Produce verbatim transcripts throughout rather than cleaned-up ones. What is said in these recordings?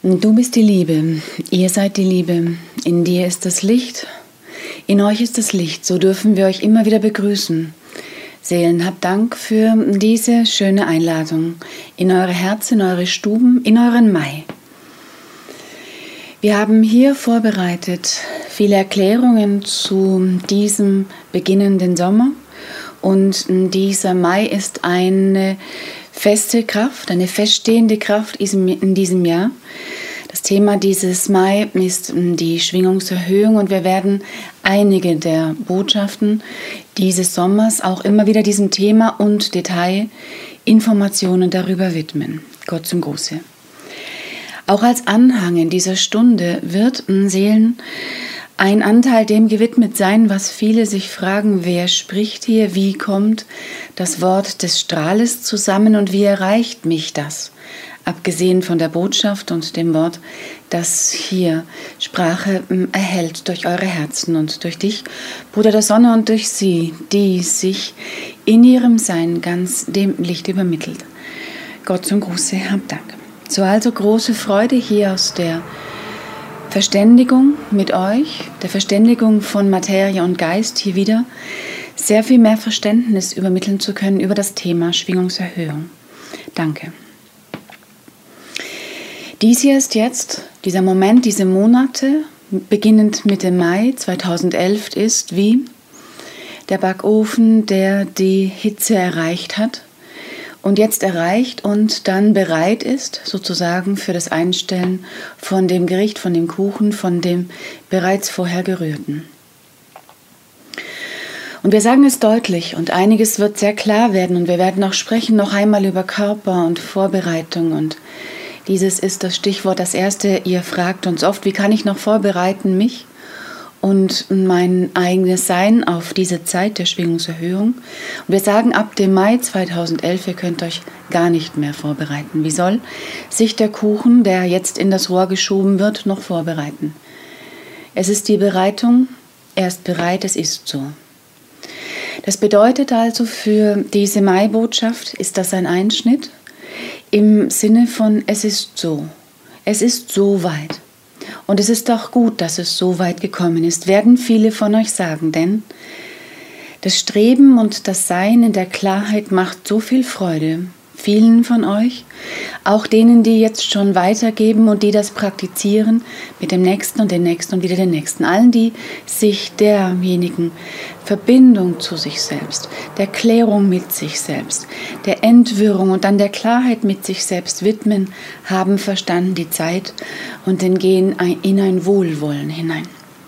Du bist die Liebe, ihr seid die Liebe, in dir ist das Licht, in euch ist das Licht, so dürfen wir euch immer wieder begrüßen. Seelen, habt Dank für diese schöne Einladung in eure Herzen, in eure Stuben, in euren Mai. Wir haben hier vorbereitet viele Erklärungen zu diesem beginnenden Sommer und dieser Mai ist eine feste Kraft, eine feststehende Kraft in diesem Jahr. Das Thema dieses Mai ist die Schwingungserhöhung und wir werden einige der Botschaften dieses Sommers auch immer wieder diesem Thema und Detailinformationen darüber widmen. Gott zum Gruße. Auch als Anhang in dieser Stunde wird Seelen ein Anteil dem gewidmet sein, was viele sich fragen, wer spricht hier, wie kommt das Wort des Strahles zusammen und wie erreicht mich das? Abgesehen von der Botschaft und dem Wort, das hier Sprache erhält durch eure Herzen und durch dich, Bruder der Sonne, und durch sie, die sich in ihrem Sein ganz dem Licht übermittelt. Gott zum Gruße, habt Dank. So also große Freude hier aus der Verständigung mit euch, der Verständigung von Materie und Geist, hier wieder sehr viel mehr Verständnis übermitteln zu können über das Thema Schwingungserhöhung. Danke. Dies hier ist jetzt, dieser Moment, diese Monate, beginnend Mitte Mai zweitausendelf, ist wie der Backofen, der die Hitze erreicht hat und jetzt erreicht und dann bereit ist, sozusagen für das Einstellen von dem Gericht, von dem Kuchen, von dem bereits vorher gerührten. Und wir sagen es deutlich und einiges wird sehr klar werden und wir werden auch sprechen noch einmal über Körper und Vorbereitung und dieses ist das Stichwort, das erste. Ihr fragt uns oft, wie kann ich noch vorbereiten mich und mein eigenes Sein auf diese Zeit der Schwingungserhöhung. Und wir sagen ab dem Mai zweitausendelf, ihr könnt euch gar nicht mehr vorbereiten. Wie soll sich der Kuchen, der jetzt in das Rohr geschoben wird, noch vorbereiten? Es ist die Bereitung, er ist bereit, es ist so. Das bedeutet also für diese Mai-Botschaft, ist das ein Einschnitt? Im Sinne von, es ist so, es ist so weit. Und es ist auch gut, dass es so weit gekommen ist, werden viele von euch sagen, denn das Streben und das Sein in der Klarheit macht so viel Freude. Vielen von euch, auch denen, die jetzt schon weitergeben und die das praktizieren, mit dem Nächsten und dem Nächsten und wieder dem Nächsten. Allen, die sich derjenigen Verbindung zu sich selbst, der Klärung mit sich selbst, der Entwirrung und dann der Klarheit mit sich selbst widmen, haben verstanden die Zeit und den gehen in ein Wohlwollen hinein.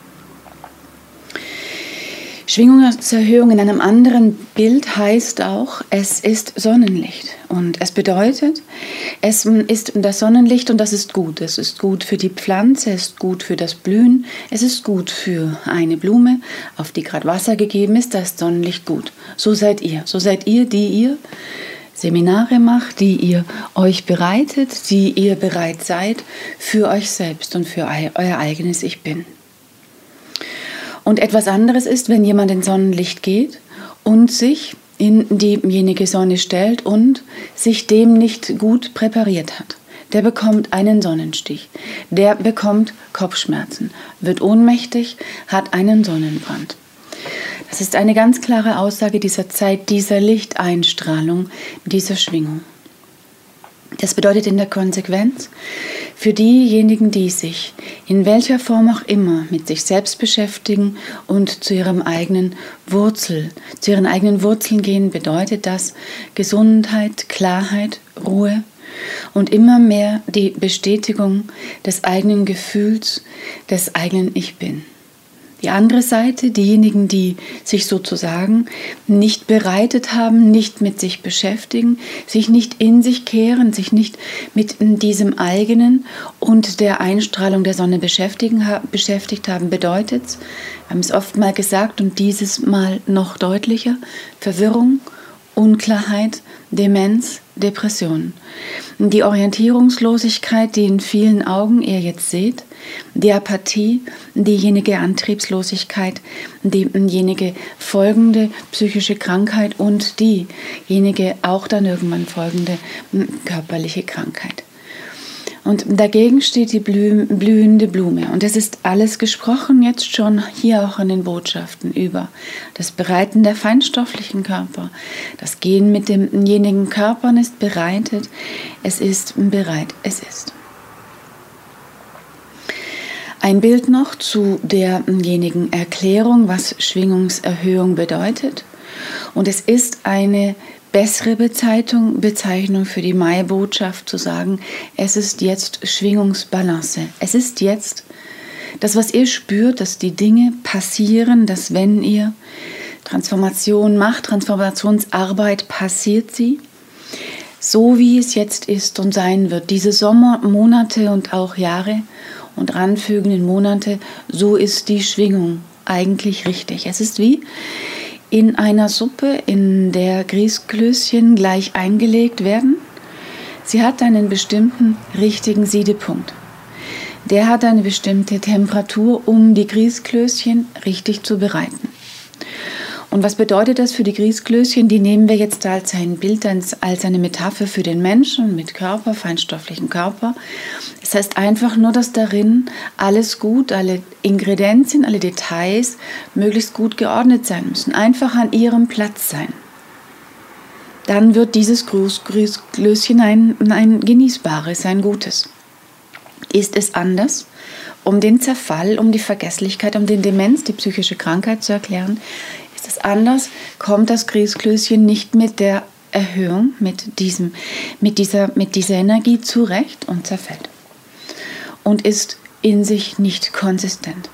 Schwingungserhöhung in einem anderen Bild heißt auch, es ist Sonnenlicht. Und es bedeutet, es ist das Sonnenlicht und das ist gut. Es ist gut für die Pflanze, es ist gut für das Blühen, es ist gut für eine Blume, auf die gerade Wasser gegeben ist, da ist Sonnenlicht gut. So seid ihr, so seid ihr, die ihr Seminare macht, die ihr euch bereitet, die ihr bereit seid für euch selbst und für euer eigenes Ich Bin. Und etwas anderes ist, wenn jemand ins Sonnenlicht geht und sich in diejenige Sonne stellt und sich dem nicht gut präpariert hat. Der bekommt einen Sonnenstich, der bekommt Kopfschmerzen, wird ohnmächtig, hat einen Sonnenbrand. Das ist eine ganz klare Aussage dieser Zeit, dieser Lichteinstrahlung, dieser Schwingung. Das bedeutet in der Konsequenz, für diejenigen, die sich in welcher Form auch immer mit sich selbst beschäftigen und zu ihrem eigenen Wurzel, zu ihren eigenen Wurzeln gehen, bedeutet das Gesundheit, Klarheit, Ruhe und immer mehr die Bestätigung des eigenen Gefühls, des eigenen Ich Bin. Die andere Seite, diejenigen, die sich sozusagen nicht bereitet haben, nicht mit sich beschäftigen, sich nicht in sich kehren, sich nicht mit diesem eigenen und der Einstrahlung der Sonne beschäftigen, beschäftigt haben, bedeutet, wir haben es oft mal gesagt und dieses Mal noch deutlicher, Verwirrung, Unklarheit, Demenz, Depression. Die Orientierungslosigkeit, die in vielen Augen ihr jetzt seht, die Apathie, diejenige Antriebslosigkeit, diejenige folgende psychische Krankheit und diejenige auch dann irgendwann folgende körperliche Krankheit. Und dagegen steht die blühende Blume. Und es ist alles gesprochen jetzt schon hier auch in den Botschaften über das Bereiten der feinstofflichen Körper. Das Gehen mit demjenigen Körpern ist bereitet. Es ist bereit. Es ist. Ein Bild noch zu derjenigen Erklärung, was Schwingungserhöhung bedeutet. Und es ist eine bessere Bezeichnung, Bezeichnung für die Mai-Botschaft zu sagen, es ist jetzt Schwingungsbalance. Es ist jetzt das, was ihr spürt, dass die Dinge passieren, dass wenn ihr Transformation macht, Transformationsarbeit, passiert sie, so wie es jetzt ist und sein wird. Diese Sommermonate und auch Jahre und ranfügenden Monate, so ist die Schwingung eigentlich richtig. Es ist wie in einer Suppe, in der Grießklößchen gleich eingelegt werden. Sie hat einen bestimmten richtigen Siedepunkt. Der hat eine bestimmte Temperatur, um die Grießklößchen richtig zu bereiten. Und was bedeutet das für die Grießklößchen? Die nehmen wir jetzt als ein Bild, als eine Metapher für den Menschen mit Körper, feinstofflichen Körper. Das heißt einfach nur, dass darin alles gut, alle Ingredienzien, alle Details möglichst gut geordnet sein müssen. Einfach an ihrem Platz sein. Dann wird dieses Grießklößchen ein, ein genießbares, ein gutes. Ist es anders? Um den Zerfall, um die Vergesslichkeit, um den Demenz, die psychische Krankheit zu erklären, ist es anders, kommt das Grießklößchen nicht mit der Erhöhung, mit, diesem, mit, dieser, mit dieser Energie zurecht und zerfällt. Und ist in sich nicht konsistent.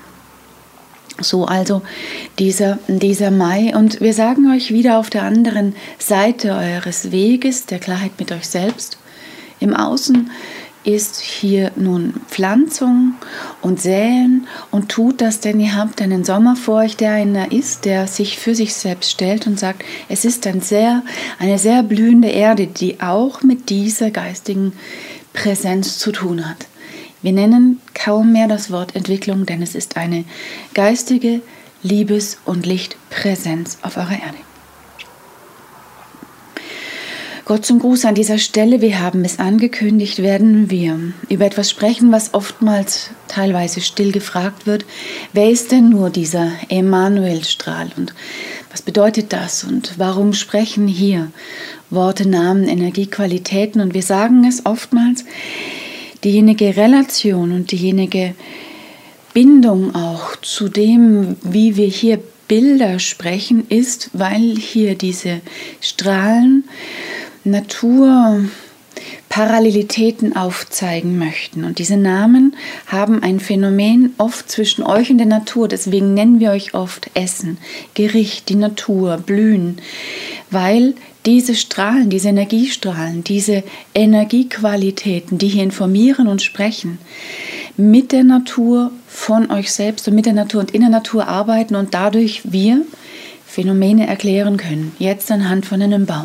So also dieser, dieser Mai. Und wir sagen euch wieder auf der anderen Seite eures Weges, der Klarheit mit euch selbst, im Außen ist hier nun Pflanzung und Säen und tut das, denn ihr habt einen Sommer vor euch, der einer ist, der sich für sich selbst stellt und sagt, es ist ein sehr, eine sehr blühende Erde, die auch mit dieser geistigen Präsenz zu tun hat. Wir nennen kaum mehr das Wort Entwicklung, denn es ist eine geistige Liebes- und Lichtpräsenz auf eurer Erde. Gott zum Gruß an dieser Stelle, wir haben es angekündigt, werden wir über etwas sprechen, was oftmals teilweise still gefragt wird. Wer ist denn nur dieser Emmanuel-Strahl und was bedeutet das und warum sprechen hier Worte, Namen, Energiequalitäten? Und wir sagen es oftmals, diejenige Relation und diejenige Bindung auch zu dem, wie wir hier Bilder sprechen, ist, weil hier diese Strahlen Naturparallelitäten aufzeigen möchten. Und diese Namen haben ein Phänomen oft zwischen euch und der Natur. Deswegen nennen wir euch oft Essen, Gericht, die Natur, Blühen, weil diese Strahlen, diese Energiestrahlen, diese Energiequalitäten, die hier informieren und sprechen, mit der Natur von euch selbst und mit der Natur und in der Natur arbeiten und dadurch wir Phänomene erklären können. Jetzt anhand von einem Baum.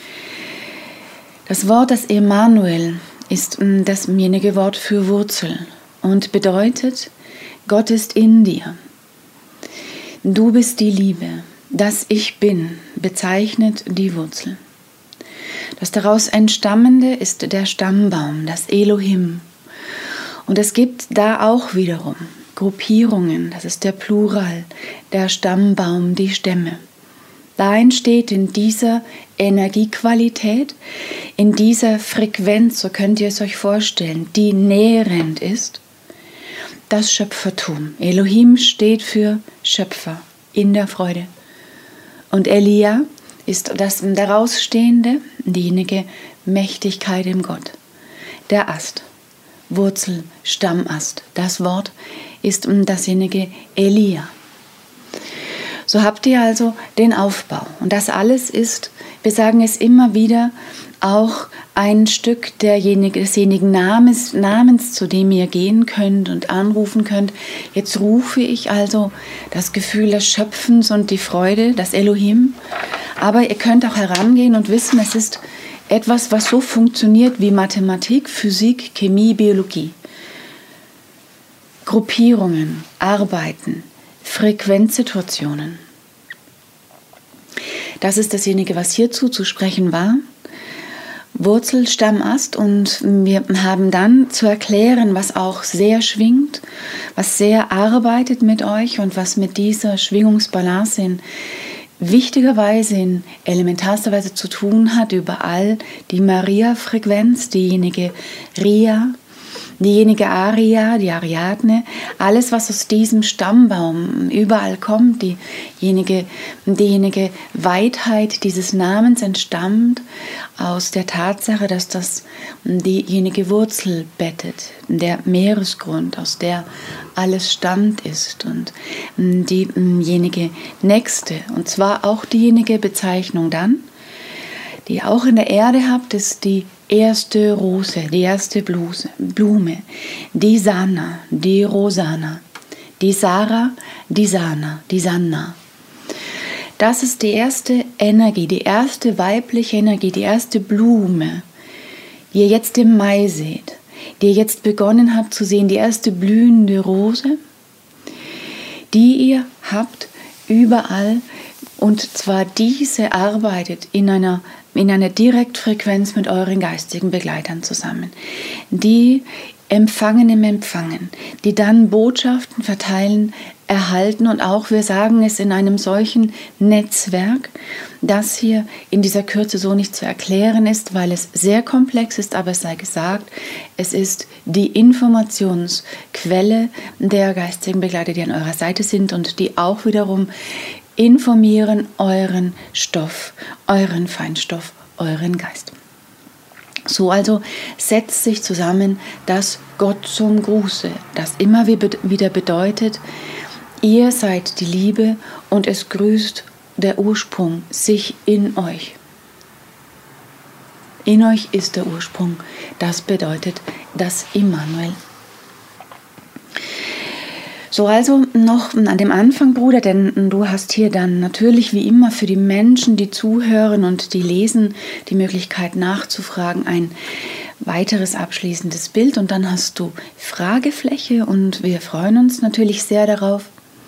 Das Wort, das Emmanuel, ist dasjenige Wort für Wurzel und bedeutet, Gott ist in dir. Du bist die Liebe. Das Ich Bin bezeichnet die Wurzel. Das daraus Entstammende ist der Stammbaum, das Elohim. Und es gibt da auch wiederum Gruppierungen, das ist der Plural, der Stammbaum, die Stämme. Da entsteht in dieser Energiequalität, in dieser Frequenz, so könnt ihr es euch vorstellen, die nährend ist, das Schöpfertum. Elohim steht für Schöpfer in der Freude. Und Elia ist das daraus stehende, diejenige Mächtigkeit im Gott. Der Ast, Wurzel, Stammast. Das Wort ist dasjenige Elia. So habt ihr also den Aufbau. Und das alles ist, wir sagen es immer wieder, auch ein Stück derjenige, desjenigen Namens, Namens, zu dem ihr gehen könnt und anrufen könnt. Jetzt rufe ich also das Gefühl des Schöpfens und die Freude, das Elohim. Aber ihr könnt auch herangehen und wissen, es ist etwas, was so funktioniert wie Mathematik, Physik, Chemie, Biologie. Gruppierungen, Arbeiten, Frequenzsituationen. Das ist dasjenige, was hierzu zu sprechen war. Wurzel, Stamm, Ast, und wir haben dann zu erklären, was auch sehr schwingt, was sehr arbeitet mit euch und was mit dieser Schwingungsbalance in wichtiger Weise, in elementarster Weise zu tun hat, überall die Maria-Frequenz, diejenige Ria, diejenige Aria, die Ariadne, alles, was aus diesem Stammbaum überall kommt, diejenige, diejenige Weitheit dieses Namens entstammt aus der Tatsache, dass das diejenige Wurzel bettet, der Meeresgrund, aus der alles stammt ist, und diejenige nächste, und zwar auch diejenige Bezeichnung dann, die ihr auch in der Erde habt, ist die erste Rose, die erste Bluse, Blume, die Sana, die Rosana, die Sarah, die Sana, die Sanna. Das ist die erste Energie, die erste weibliche Energie, die erste Blume, die ihr jetzt im Mai seht, die ihr jetzt begonnen habt zu sehen, die erste blühende Rose, die ihr habt überall, und zwar diese arbeitet in einer in einer Direktfrequenz mit euren geistigen Begleitern zusammen, die empfangen im Empfangen, die dann Botschaften verteilen, erhalten, und auch, wir sagen es, in einem solchen Netzwerk, das hier in dieser Kürze so nicht zu erklären ist, weil es sehr komplex ist, aber es sei gesagt, es ist die Informationsquelle der geistigen Begleiter, die an eurer Seite sind und die auch wiederum informieren euren Stoff, euren Feinstoff, euren Geist. So also setzt sich zusammen das Gott zum Gruße, das immer wieder bedeutet, ihr seid die Liebe und es grüßt der Ursprung sich in euch. In euch ist der Ursprung, das bedeutet das Immanuel. So, also noch an dem Anfang, Bruder, denn du hast hier dann natürlich wie immer für die Menschen, die zuhören und die lesen, die Möglichkeit nachzufragen, ein weiteres abschließendes Bild, und dann hast du Fragefläche, und wir freuen uns natürlich sehr darauf.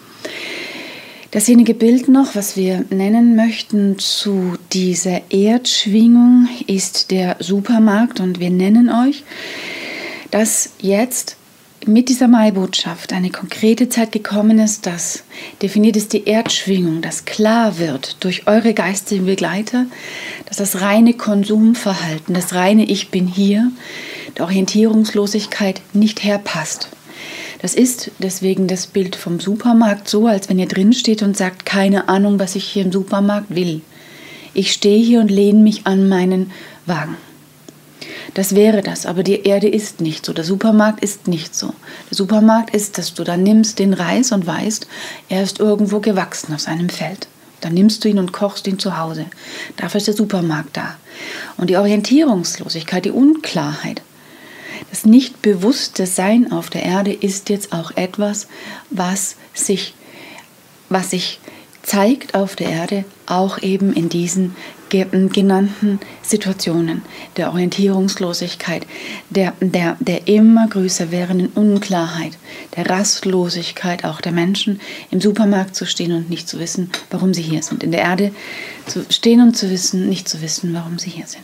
Dasjenige Bild noch, was wir nennen möchten zu dieser Erdschwingung, ist der Supermarkt, und wir nennen euch, dass jetzt mit dieser Mai-Botschaft eine konkrete Zeit gekommen ist, das definiert ist die Erdschwingung, das klar wird durch eure geistigen Begleiter, dass das reine Konsumverhalten, das reine Ich bin hier, der Orientierungslosigkeit nicht herpasst. Das ist deswegen das Bild vom Supermarkt so, als wenn ihr drin steht und sagt, keine Ahnung, was ich hier im Supermarkt will. Ich stehe hier und lehne mich an meinen Wagen. Das wäre das, aber die Erde ist nicht so, der Supermarkt ist nicht so. Der Supermarkt ist, dass du dann nimmst den Reis und weißt, er ist irgendwo gewachsen auf seinem Feld. Dann nimmst du ihn und kochst ihn zu Hause. Dafür ist der Supermarkt da. Und die Orientierungslosigkeit, die Unklarheit, das nicht bewusste Sein auf der Erde ist jetzt auch etwas, was sich, was sich zeigt auf der Erde, auch eben in diesen genannten Situationen der Orientierungslosigkeit, der, der, der immer größer werdenden Unklarheit, der Rastlosigkeit auch der Menschen, im Supermarkt zu stehen und nicht zu wissen, warum sie hier sind. In der Erde zu stehen und zu wissen, nicht zu wissen, warum sie hier sind.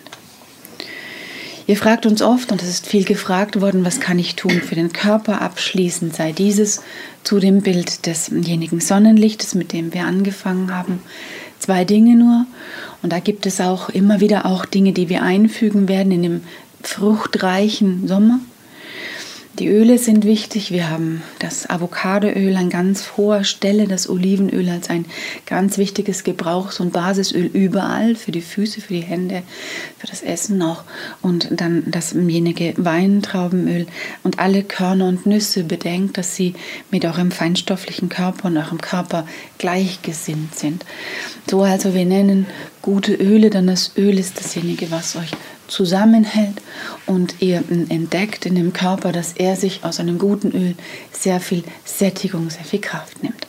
Ihr fragt uns oft, und es ist viel gefragt worden, was kann ich tun für den Körper? Abschließend sei dieses zu dem Bild desjenigen Sonnenlichtes, mit dem wir angefangen haben. Zwei Dinge nur. Und da gibt es auch immer wieder auch Dinge, die wir einfügen werden in dem fruchtreichen Sommer. Die Öle sind wichtig. Wir haben das Avocadoöl an ganz hoher Stelle, das Olivenöl als ein ganz wichtiges Gebrauchs- und Basisöl überall, für die Füße, für die Hände, für das Essen auch. Und dann dasjenige Weintraubenöl und alle Körner und Nüsse. Bedenkt, dass sie mit eurem feinstofflichen Körper und eurem Körper gleichgesinnt sind. So also, wir nennen gute Öle, denn das Öl ist dasjenige, was euch zusammenhält, und ihr entdeckt in dem Körper, dass er sich aus einem guten Öl sehr viel Sättigung, sehr viel Kraft nimmt.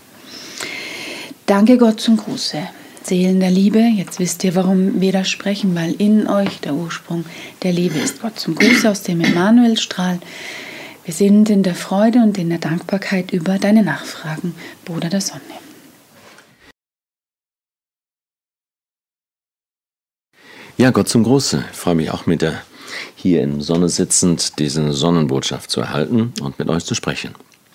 Danke Gott zum Gruße. Seelen der Liebe, jetzt wisst ihr, warum wir da sprechen, weil in euch der Ursprung der Liebe ist. Gott zum Gruße aus dem Emmanuelstrahl. Wir sind in der Freude und in der Dankbarkeit über deine Nachfragen, Bruder der Sonne. Ja, Gott zum Gruße. Ich freue mich auch mit der hier in Sonne sitzend, diese Sonnenbotschaft zu erhalten und mit euch zu sprechen.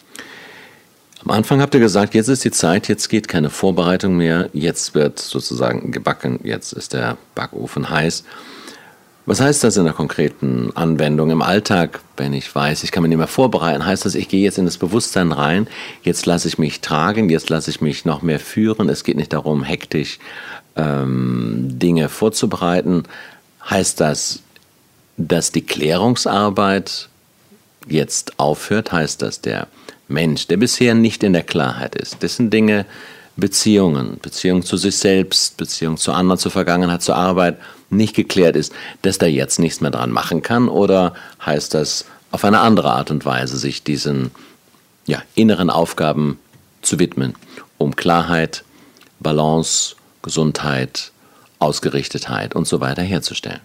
Am Anfang habt ihr gesagt, jetzt ist die Zeit, jetzt geht keine Vorbereitung mehr, jetzt wird sozusagen gebacken, jetzt ist der Backofen heiß. Was heißt das in der konkreten Anwendung im Alltag, wenn ich weiß, ich kann mich nicht mehr vorbereiten? Heißt das, ich gehe jetzt in das Bewusstsein rein, jetzt lasse ich mich tragen, jetzt lasse ich mich noch mehr führen. Es geht nicht darum, hektisch ähm, Dinge vorzubereiten. Heißt das, dass die Klärungsarbeit jetzt aufhört? Heißt das, der Mensch, der bisher nicht in der Klarheit ist, dessen Dinge, Beziehungen, Beziehung zu sich selbst, Beziehung zu anderen, zur Vergangenheit, zur Arbeit nicht geklärt ist, dass der jetzt nichts mehr dran machen kann? Oder heißt das, auf eine andere Art und Weise sich diesen ja, inneren Aufgaben zu widmen, um Klarheit, Balance, Gesundheit, Ausgerichtetheit und so weiter herzustellen?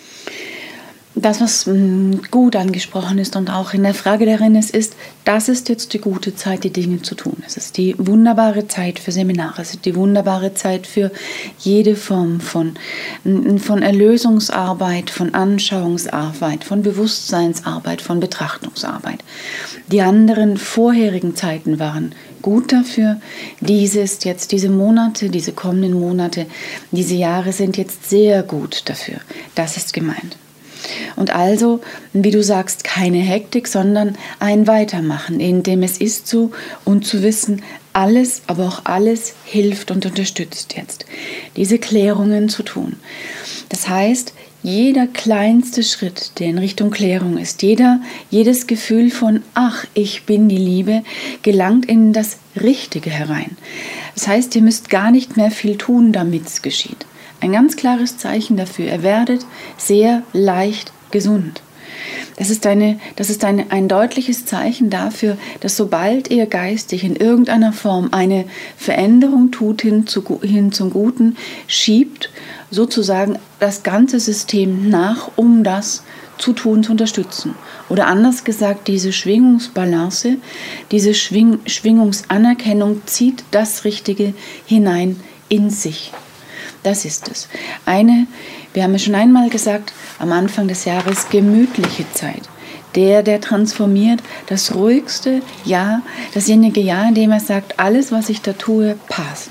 Das, was gut angesprochen ist und auch in der Frage darin ist, ist, das ist jetzt die gute Zeit, die Dinge zu tun. Es ist die wunderbare Zeit für Seminare, es ist die wunderbare Zeit für jede Form von, von Erlösungsarbeit, von Anschauungsarbeit, von Bewusstseinsarbeit, von Betrachtungsarbeit. Die anderen vorherigen Zeiten waren gut dafür. Diese ist jetzt, diese Monate, diese kommenden Monate, diese Jahre sind jetzt sehr gut dafür. Das ist gemeint. Und also, wie du sagst, keine Hektik, sondern ein Weitermachen, in dem es ist so und zu wissen, alles, aber auch alles hilft und unterstützt jetzt, diese Klärungen zu tun. Das heißt, jeder kleinste Schritt, der in Richtung Klärung ist, jeder, jedes Gefühl von, ach, ich bin die Liebe, gelangt in das Richtige herein. Das heißt, ihr müsst gar nicht mehr viel tun, damit es geschieht. Ein ganz klares Zeichen dafür, ihr werdet sehr leicht gesund. Das ist, eine, das ist eine, ein deutliches Zeichen dafür, dass sobald ihr geistig in irgendeiner Form eine Veränderung tut hin, zu, hin zum Guten, schiebt sozusagen das ganze System nach, um das zu tun, zu unterstützen. Oder anders gesagt, diese Schwingungsbalance, diese Schwing, Schwingungsanerkennung zieht das Richtige hinein in sich. Das ist es. Eine, wir haben ja schon einmal gesagt, am Anfang des Jahres gemütliche Zeit. Der, der transformiert, das ruhigste Jahr, dasjenige Jahr, in dem er sagt, alles, was ich da tue, passt.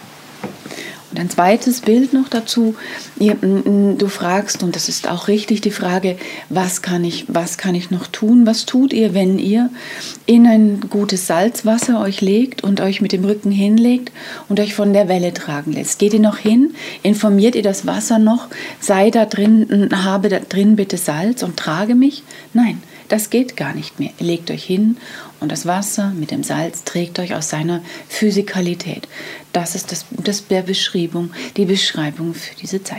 Und ein zweites Bild noch dazu, du fragst, und das ist auch richtig, die Frage, was kann ich, was kann ich noch tun? Was tut ihr, wenn ihr in ein gutes Salzwasser euch legt und euch mit dem Rücken hinlegt und euch von der Welle tragen lässt? Geht ihr noch hin? Informiert ihr das Wasser noch? Sei da drin, habe da drin bitte Salz und trage mich? Nein, das geht gar nicht mehr. Ihr legt euch hin und das Wasser mit dem Salz trägt euch aus seiner Physikalität. Das ist das, das der Beschreibung, die Beschreibung für diese Zeit.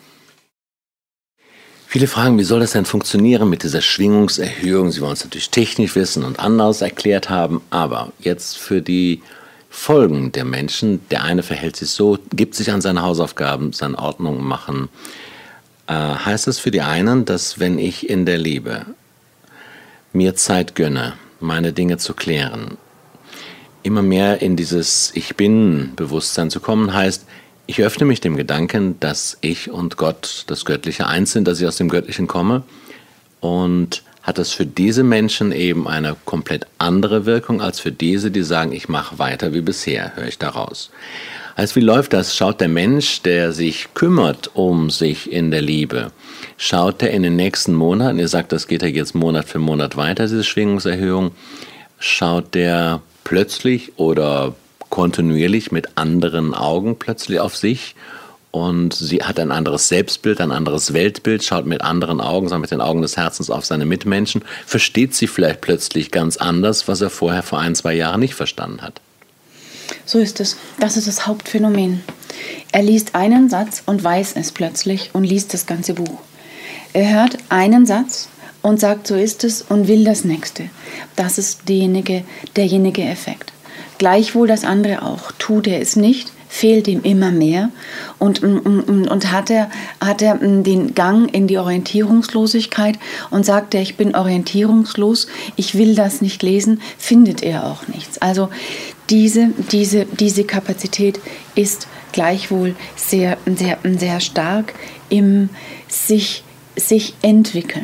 Viele fragen, wie soll das denn funktionieren mit dieser Schwingungserhöhung? Sie wollen es natürlich technisch wissen und anders erklärt haben, aber jetzt für die Folgen der Menschen, der eine verhält sich so, gibt sich an seine Hausaufgaben, seine Ordnung machen, äh, heißt es für die einen, dass wenn ich in der Liebe mir Zeit gönne, meine Dinge zu klären, immer mehr in dieses Ich-Bin-Bewusstsein zu kommen, heißt, ich öffne mich dem Gedanken, dass ich und Gott das Göttliche eins sind, dass ich aus dem Göttlichen komme, und hat das für diese Menschen eben eine komplett andere Wirkung als für diese, die sagen, ich mache weiter wie bisher, höre ich daraus. Also wie läuft das? Schaut der Mensch, der sich kümmert um sich in der Liebe, schaut der in den nächsten Monaten, ihr sagt, das geht ja jetzt Monat für Monat weiter, diese Schwingungserhöhung, schaut der plötzlich oder kontinuierlich mit anderen Augen plötzlich auf sich und sie hat ein anderes Selbstbild, ein anderes Weltbild, schaut mit anderen Augen, sagt mit den Augen des Herzens auf seine Mitmenschen, versteht sie vielleicht plötzlich ganz anders, was er vorher vor ein, zwei Jahren nicht verstanden hat. So ist es. Das ist das Hauptphänomen. Er liest einen Satz und weiß es plötzlich und liest das ganze Buch. Er hört einen Satz und sagt, so ist es, und will das nächste. Das ist diejenige, derjenige Effekt. Gleichwohl das andere auch. Tut er es nicht, fehlt ihm immer mehr und, und, und hat, er, hat er den Gang in die Orientierungslosigkeit und sagt er, ich bin orientierungslos, ich will das nicht lesen, findet er auch nichts. Also diese, diese, diese Kapazität ist gleichwohl sehr, sehr, sehr stark im sich, sich entwickeln.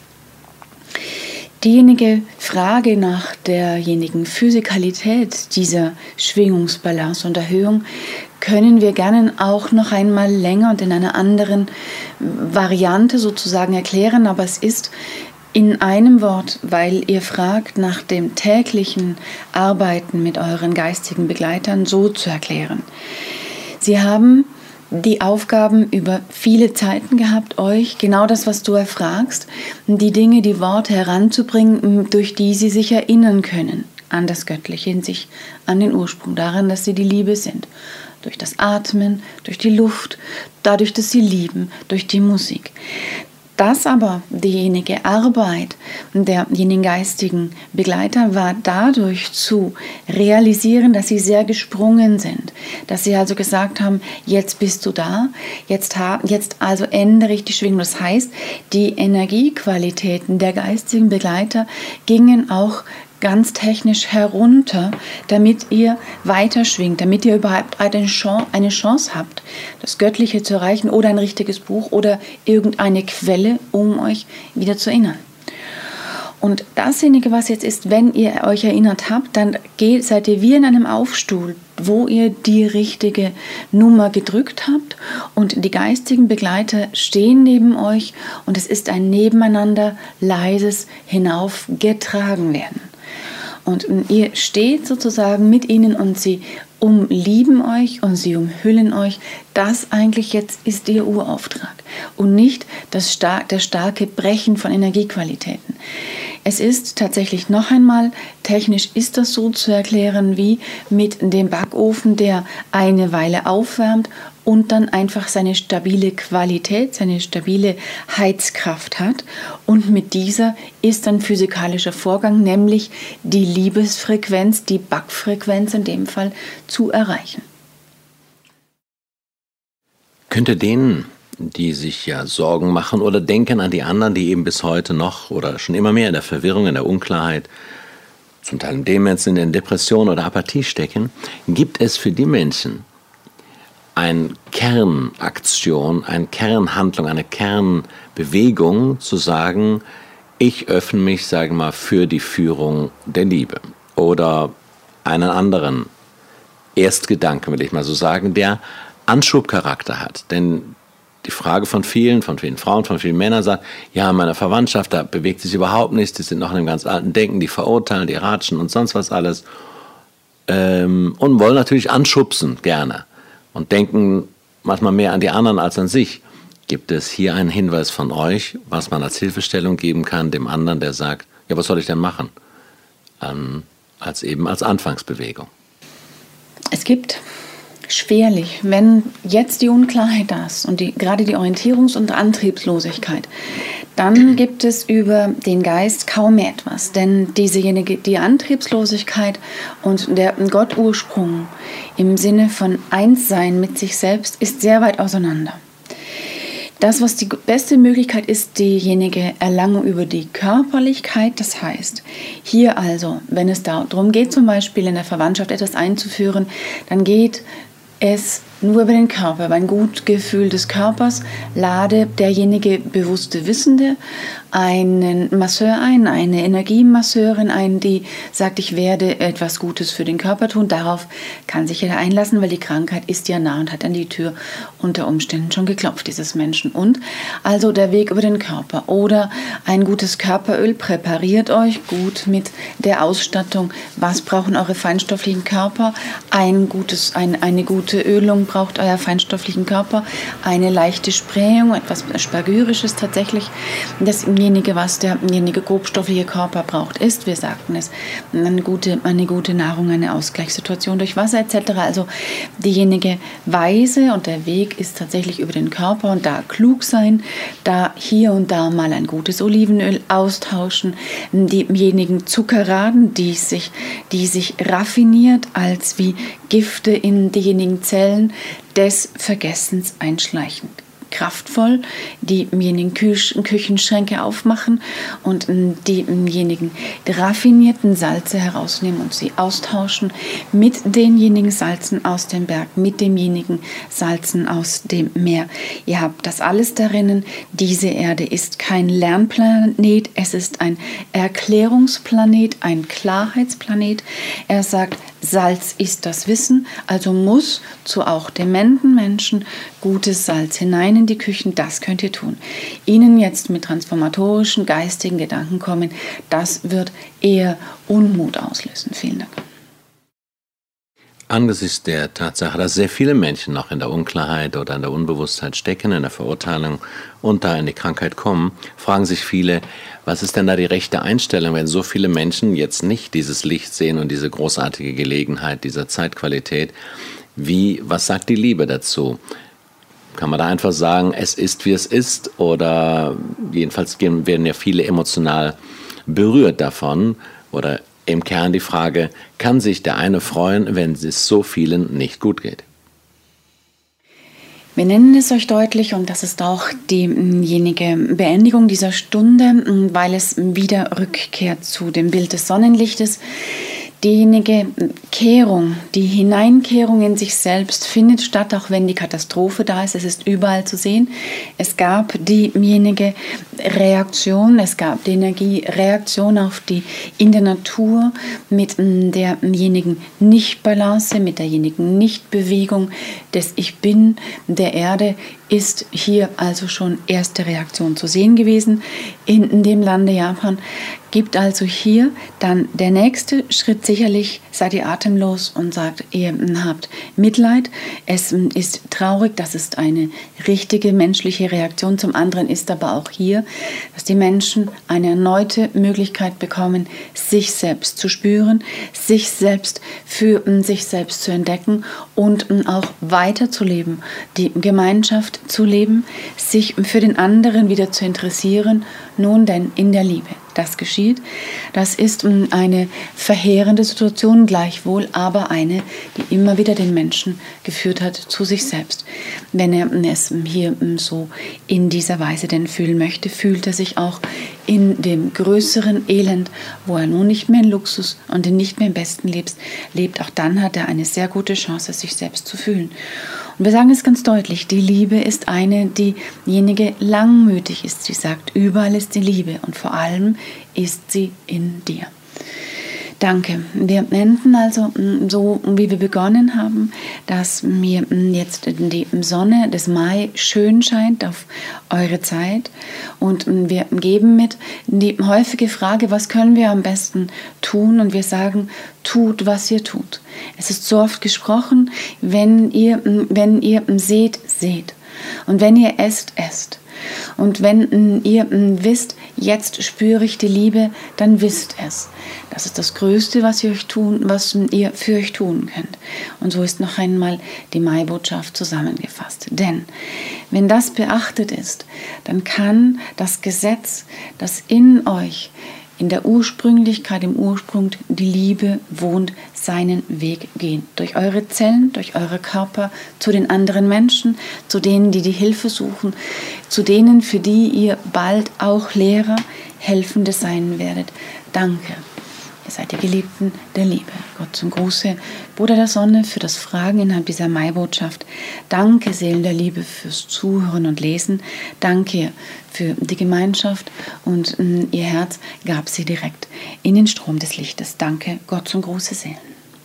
Diejenige Frage nach derjenigen Physikalität dieser Schwingungsbalance und Erhöhung können wir gerne auch noch einmal länger und in einer anderen Variante sozusagen erklären, aber es ist in einem Wort, weil ihr fragt nach dem täglichen Arbeiten mit euren geistigen Begleitern, so zu erklären. Sie haben die Aufgaben über viele Zeiten gehabt, euch genau das, was du erfragst, die Dinge, die Worte heranzubringen, durch die sie sich erinnern können an das Göttliche in sich, an den Ursprung, daran, dass sie die Liebe sind. Durch das Atmen, durch die Luft, dadurch, dass sie lieben, durch die Musik. Das aber, diejenige Arbeit derjenigen geistigen Begleiter war dadurch zu realisieren, dass sie sehr gesprungen sind. Dass sie also gesagt haben, jetzt bist du da, jetzt, ha- jetzt also ändere ich die Schwingung. Das heißt, die Energiequalitäten der geistigen Begleiter gingen auch ganz technisch herunter, damit ihr weiter schwingt, damit ihr überhaupt eine Chance, eine Chance habt, das Göttliche zu erreichen oder ein richtiges Buch oder irgendeine Quelle, um euch wieder zu erinnern. Und dasjenige, was jetzt ist, wenn ihr euch erinnert habt, dann geht, seid ihr wie in einem Aufstuhl, wo ihr die richtige Nummer gedrückt habt und die geistigen Begleiter stehen neben euch und es ist ein Nebeneinander leises Hinaufgetragen werden. Und ihr steht sozusagen mit ihnen und sie umlieben euch und sie umhüllen euch. Das eigentlich jetzt ist ihr Urauftrag und nicht das star- der starke Brechen von Energiequalitäten. Es ist tatsächlich noch einmal, technisch ist das so zu erklären wie mit dem Backofen, der eine Weile aufwärmt und dann einfach seine stabile Qualität, seine stabile Heizkraft hat. Und mit dieser ist ein physikalischer Vorgang, nämlich die Liebesfrequenz, die Backfrequenz in dem Fall, zu erreichen. Könnte denen, die sich ja Sorgen machen oder denken an die anderen, die eben bis heute noch oder schon immer mehr in der Verwirrung, in der Unklarheit, zum Teil in Demenz, in der Depression oder Apathie stecken, gibt es für die Menschen eine Kernaktion, eine Kernhandlung, eine Kernbewegung zu sagen, ich öffne mich, sage mal, für die Führung der Liebe oder einen anderen Erstgedanken, will ich mal so sagen, der Anschubcharakter hat. Denn die Frage von vielen, von vielen Frauen, von vielen Männern sagt, ja, in meiner Verwandtschaft, da bewegt sich überhaupt nichts, die sind noch in einem ganz alten Denken, die verurteilen, die ratschen und sonst was alles ähm, und wollen natürlich anschubsen, gerne. Und denken manchmal mehr an die anderen als an sich. Gibt es hier einen Hinweis von euch, was man als Hilfestellung geben kann, dem anderen, der sagt, ja, was soll ich denn machen? Ähm, als eben als Anfangsbewegung. Es gibt schwerlich, wenn jetzt die Unklarheit da ist und die, gerade die Orientierungs- und Antriebslosigkeit, dann gibt es über den Geist kaum mehr etwas. Denn diesejenige, die Antriebslosigkeit und der Gottursprung im Sinne von Einssein mit sich selbst ist sehr weit auseinander. Das, was die beste Möglichkeit ist, diejenige Erlangung über die Körperlichkeit, das heißt, hier also, wenn es darum geht, zum Beispiel in der Verwandtschaft etwas einzuführen, dann geht es nur über den Körper, über ein Gutgefühl des Körpers, lade derjenige bewusste Wissende einen Masseur ein, eine Energiemasseurin ein, die sagt, ich werde etwas Gutes für den Körper tun. Darauf kann sich jeder einlassen, weil die Krankheit ist ja nah und hat an die Tür unter Umständen schon geklopft, dieses Menschen. Und also der Weg über den Körper oder ein gutes Körperöl, präpariert euch gut mit der Ausstattung. Was brauchen eure feinstofflichen Körper? Ein gutes, ein, eine gute Ölung braucht euer feinstofflichen Körper, eine leichte Sprähung, etwas Spargyrisches tatsächlich. Dasjenige, was derjenige grobstoffliche Körper braucht, ist, wir sagten es, eine gute, eine gute Nahrung, eine Ausgleichssituation durch Wasser et cetera. Also diejenige Weise und der Weg ist tatsächlich über den Körper und da klug sein, da hier und da mal ein gutes Olivenöl austauschen, diejenigen Zuckerraden, die sich, die sich raffiniert als wie Gifte in diejenigen Zellen des Vergessens einschleichen. kraftvoll diejenigen Küch- Küchenschränke aufmachen und diejenigen die raffinierten Salze herausnehmen und sie austauschen mit denjenigen Salzen aus dem Berg, mit demjenigen Salzen aus dem Meer. Ihr habt das alles darinnen. Diese Erde ist kein Lernplanet, es ist ein Erklärungsplanet, ein Klarheitsplanet. Er sagt, Salz ist das Wissen, also muss zu auch dementen Menschen gutes Salz hinein in die Küchen, das könnt ihr tun. Ihnen jetzt mit transformatorischen, geistigen Gedanken kommen, das wird eher Unmut auslösen. Vielen Dank. Angesichts der Tatsache, dass sehr viele Menschen noch in der Unklarheit oder in der Unbewusstheit stecken, in der Verurteilung und da in die Krankheit kommen, fragen sich viele, was ist denn da die rechte Einstellung, wenn so viele Menschen jetzt nicht dieses Licht sehen und diese großartige Gelegenheit, dieser Zeitqualität? Wie, was sagt die Liebe dazu? Kann man da einfach sagen, es ist, wie es ist? Oder jedenfalls werden ja viele emotional berührt davon oder im Kern die Frage, kann sich der eine freuen, wenn es so vielen nicht gut geht? Wir nennen es euch deutlich und das ist auch diejenige Beendigung dieser Stunde, weil es wieder rückkehrt zu dem Bild des Sonnenlichtes. Diejenige Kehrung, die Hineinkehrung in sich selbst findet statt, auch wenn die Katastrophe da ist. Es ist überall zu sehen. Es gab diejenige Reaktion, es gab die Energiereaktion auf die in der Natur mit derjenigen Nichtbalance, mit derjenigen Nichtbewegung des Ich Bin der Erde, ist hier also schon erste Reaktion zu sehen gewesen in dem Lande Japan. Gibt also hier dann der nächste Schritt sicherlich, seid ihr atemlos und sagt, ihr habt Mitleid. Es ist traurig, das ist eine richtige menschliche Reaktion. Zum anderen ist aber auch hier, dass die Menschen eine erneute Möglichkeit bekommen, sich selbst zu spüren, sich selbst für sich selbst zu entdecken und auch weiterzuleben, die Gemeinschaft zu leben, sich für den anderen wieder zu interessieren, nun denn in der Liebe. Das geschieht. Das ist eine verheerende Situation gleichwohl, aber eine, die immer wieder den Menschen geführt hat zu sich selbst. Wenn er es hier so in dieser Weise denn fühlen möchte, fühlt er sich auch in dem größeren Elend, wo er nun nicht mehr in Luxus und nicht mehr im Besten lebt, lebt. Auch dann hat er eine sehr gute Chance, sich selbst zu fühlen. Und wir sagen es ganz deutlich, die Liebe ist eine, diejenige langmütig ist. Sie sagt, überall ist die Liebe und vor allem ist sie in dir. Danke. Wir enden also so, wie wir begonnen haben, dass mir jetzt die Sonne des Mai schön scheint auf eure Zeit und wir geben mit die häufige Frage, was können wir am besten tun, und wir sagen, tut, was ihr tut. Es ist so oft gesprochen, wenn ihr, wenn ihr seht, seht, und wenn ihr esst, esst. Und wenn ihr wisst, jetzt spüre ich die Liebe, dann wisst es. Das ist das Größte, was ihr, euch tun, was ihr für euch tun könnt. Und so ist noch einmal die Mai-Botschaft zusammengefasst. Denn wenn das beachtet ist, dann kann das Gesetz, das in euch in der Ursprünglichkeit, im Ursprung die Liebe wohnt, seinen Weg gehen. Durch eure Zellen, durch eure Körper, zu den anderen Menschen, zu denen, die die Hilfe suchen, zu denen, für die ihr bald auch Lehrer, Helfende sein werdet. Danke. Ihr seid die Geliebten der Liebe. Gott zum Gruße, Bruder der Sonne, für das Fragen innerhalb dieser Mai-Botschaft. Danke, Seelen der Liebe, fürs Zuhören und Lesen. Danke für die Gemeinschaft, und mh, ihr Herz gab sie direkt in den Strom des Lichtes. Danke, Gott zum Gruße, Seelen.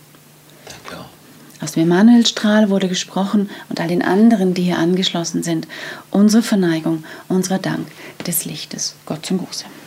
Danke auch. Aus dem Emanuelstrahl wurde gesprochen und all den anderen, die hier angeschlossen sind, unsere Verneigung, unser Dank des Lichtes. Gott zum Gruße.